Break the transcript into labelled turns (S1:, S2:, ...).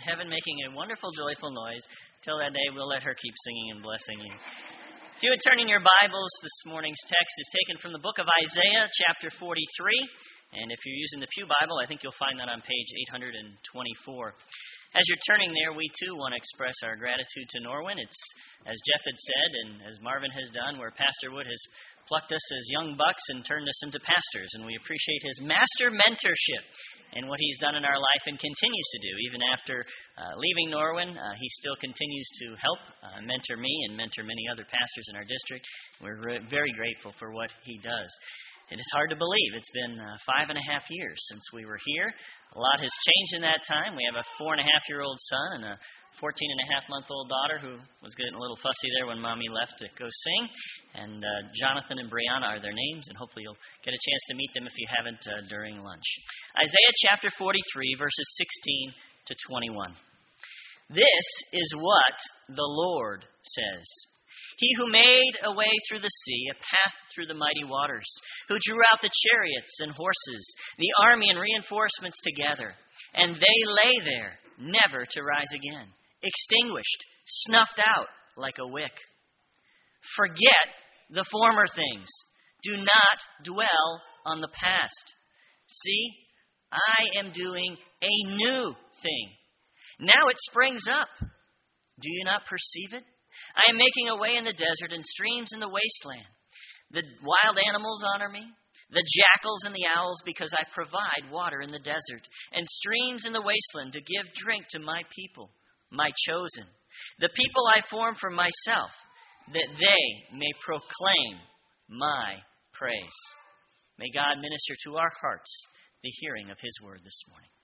S1: heaven making a wonderful, joyful noise. Till that day, we'll let her keep singing and blessing you. If you would turn in your Bibles, this morning's text is taken from the book of Isaiah, chapter 43. And if you're using the Pew Bible, I think you'll find that on page 824. As you're turning there, we too want to express our gratitude to Norwin. It's, as Jeff had said, and as Marvin has done, where Pastor Wood has plucked us as young bucks and turned us into pastors. And we appreciate his master mentorship and what he's done in our life and continues to do. Even after leaving Norwin, he still continues to help mentor me and mentor many other pastors in our district. We're very grateful for what he does. It is hard to believe. It's been 5.5 years since we were here. A lot has changed in that time. We have a 4.5-year-old son and a 14.5-month-old daughter who was getting a little fussy there when Mommy left to go sing. And Jonathan and Brianna are their names, and hopefully you'll get a chance to meet them if you haven't during lunch. Isaiah chapter 43, verses 16 to 21. This is what the Lord says. He who made a way through the sea, a path through the mighty waters, who drew out the chariots and horses, the army and reinforcements together, and they lay there, never to rise again, extinguished, snuffed out like a wick. Forget the former things. Do not dwell on the past. See, I am doing a new thing. Now it springs up. Do you not perceive it? I am making a way in the desert and streams in the wasteland. The wild animals honor me, the jackals and the owls, because I provide water in the desert and streams in the wasteland to give drink to my people, my chosen, the people I form for myself, that they may proclaim my praise. May God minister to our hearts the hearing of His word this morning.